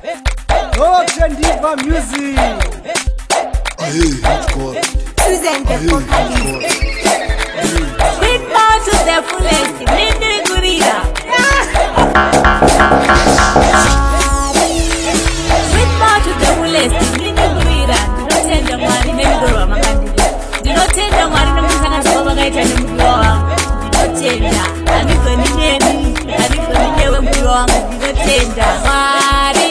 Oh, Chandiva music. Susan the vocalist. With more to the fullest, Nindri Gurira. With more to the fullest, Nindri Gurira. Do not tell the money, Nindura Makandi. Do not tell the money, Namusana Sabagaita and Muguang. Do not tell ya. I need to name, I need to name when we wrong. Do not tell ya.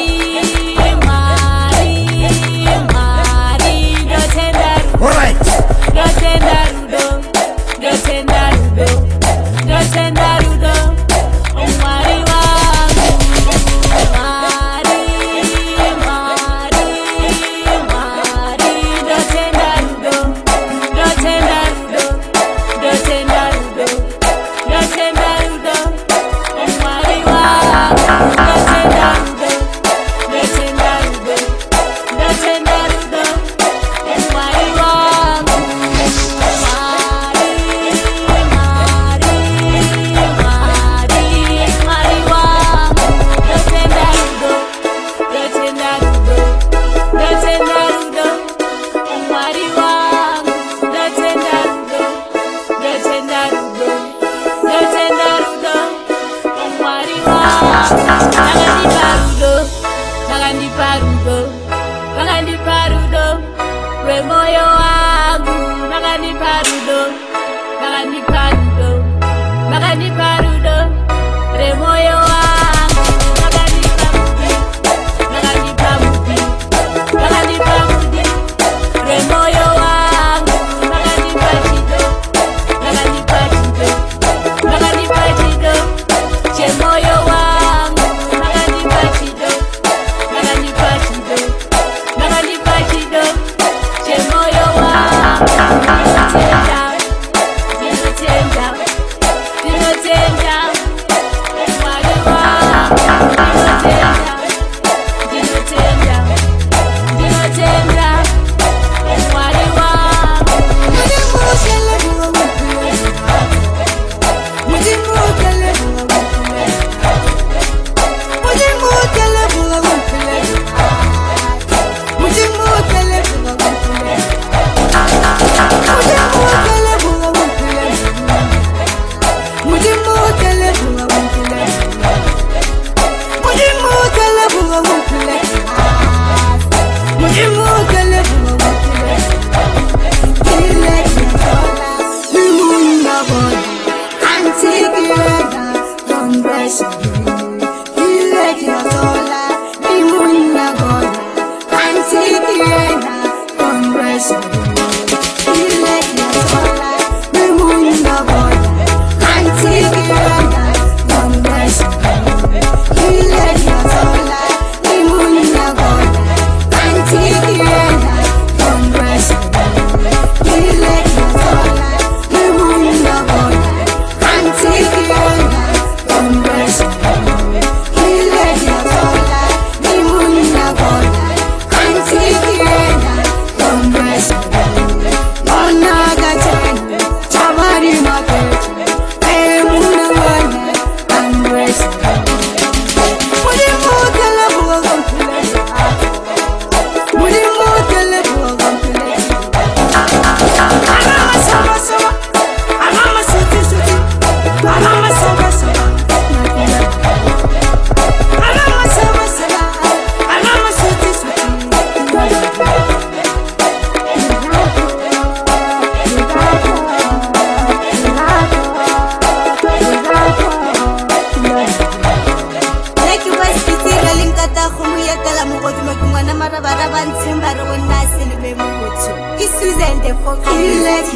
Susan the vocalist.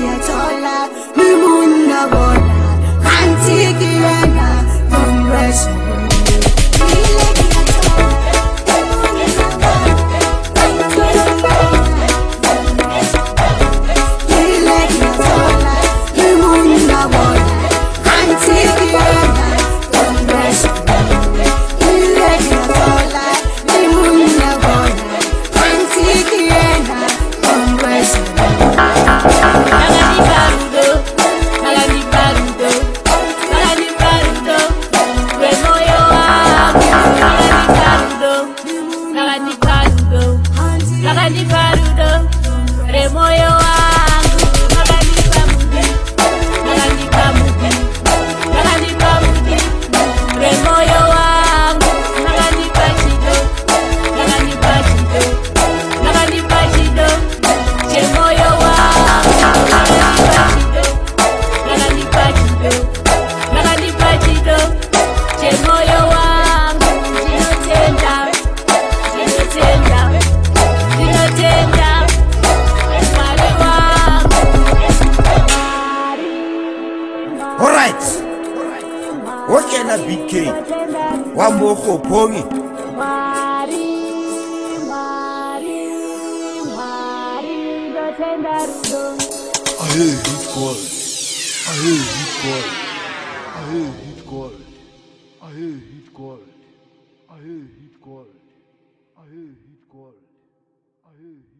Remoyo Kophongi. Mwari, Mwari, Mwari, ndotenda rudo. I hear his call. I hear his call. I hear his call. I hear his call. I hear his call. I hear his call. I hear